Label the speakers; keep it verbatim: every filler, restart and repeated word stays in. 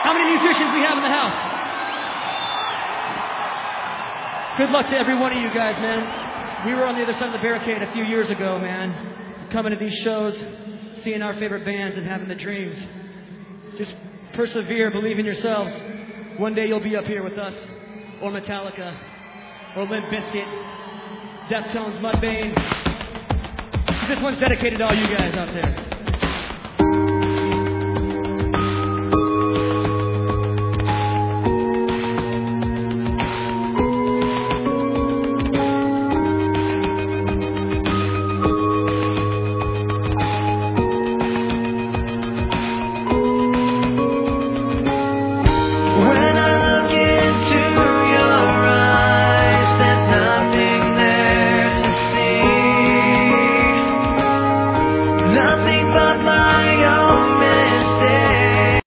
Speaker 1: How many musicians we have in the house? Good luck to every one of you guys, man. We were on the other side of the barricade a few years ago, man. Coming to these shows, seeing our favorite bands and having the dreams. Just persevere, believe in yourselves. One day you'll be up here with us, or Metallica, or Limp Bizkit, Deftones, Mudvayne. This one's dedicated to all you guys out there.